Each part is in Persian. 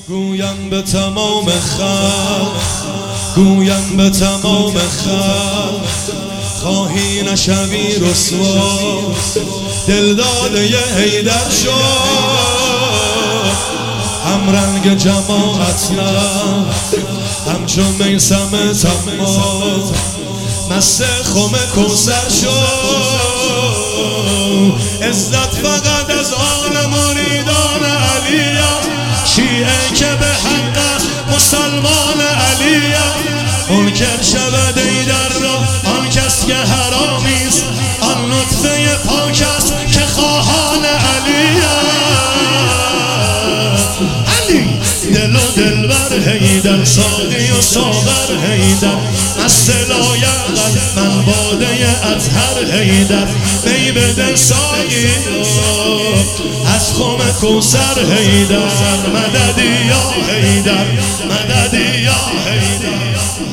گویم به تمام خلق، گویم به تمام خلق، خواهی نشوی رسوا، دلداده حیدر شد. هم رنگ جماعت نه، همچون میثم طماع، مست خم کوثر شد. عزت فقط از آن مریدان علی، شیعه که به حق مسلمان علی. منکر شود حیدر را آن کس که حرامیست، آن نطفه پاک است که خواهان علی. علی دل و دلبر حیدر، ساقی و ساغر حیدر، مست لایعقل من باده اطهر حیدر. می بده ساقی از خم کوثر حیدر، مددی یا حیدر، مددی یا حیدر.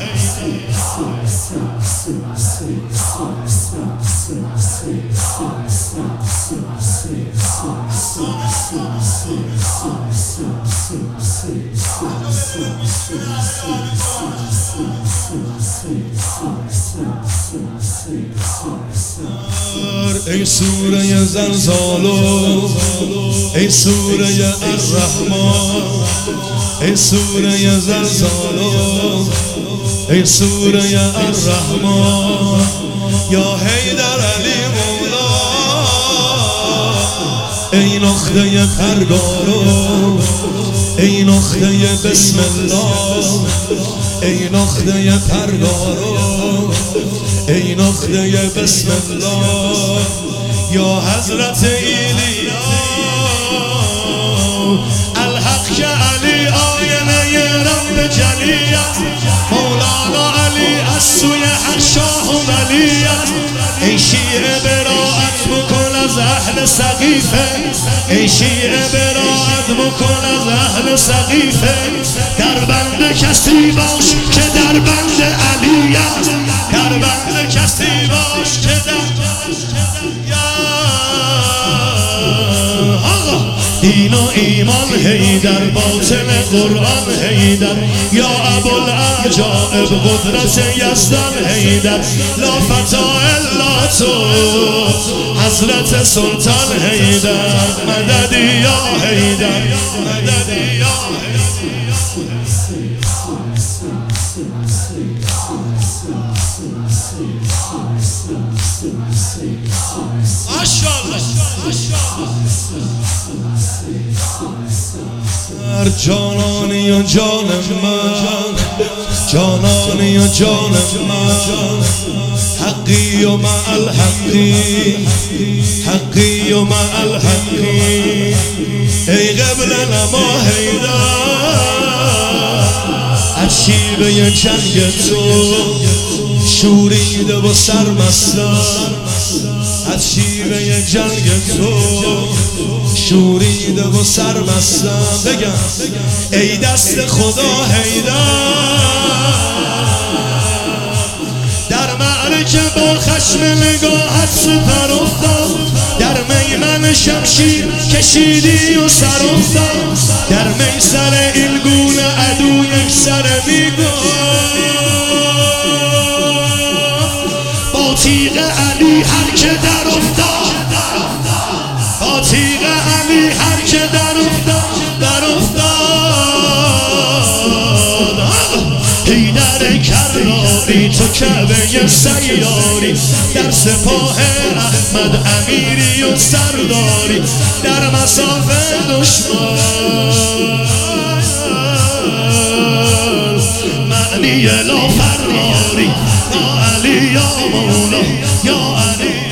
ای سوره زلزالو، ای سوره الرحمن، ای سوره زلزالو، ای سوره الرحمن. یا حیدر علی مولا، ای نقطه پرگارو، ای نقطه بسم الله، ای نقطه پرگارو، ای نقطه بسم الله. یا حضرت ایلیا الحق که علی آینه رب جلیت، مولانا علی از سوی حق شاه و ولیت. ای شیعه براعت بکن از اهل سقیفه، ای شیعه براعت بکن از اهل سقیفه. در بند کسی باش که در بند علیت، در بند کسی باش که در دین و ایمان حیدر، باطن قرآن حیدر. یا ابوالعجائب قدرت یزدان حیدر، لا فتا الا تو حضرت سلطان حیدر، مددی یا حیدر، مددی یا جانانی و جان من، جانانی و جان من، حقی و مع الحقی، حقی و مع الحقی. ای قبل نما حیدر، از شیوه جنگ تو شوریده و سرمستم، از شیوه جنگ تو شوریده و سرمستم. بگم ای دست خدا حیدر، در معرکه با خشم نگاهت سپر افتاد، در میمن شمشیر کشیدی و سر افتاد، در میسر این گونه عدو یک سر میگفت. با تیغ علی هر که در افتاد، با تیغ علی هر که در افتاد، در افتاد. حیدر کراری تو کعبه سیاری، در سپاه احمد امیری و سرداری، در مصاف دشمن معنی لا فراری. یا علی یا مولا، یا علی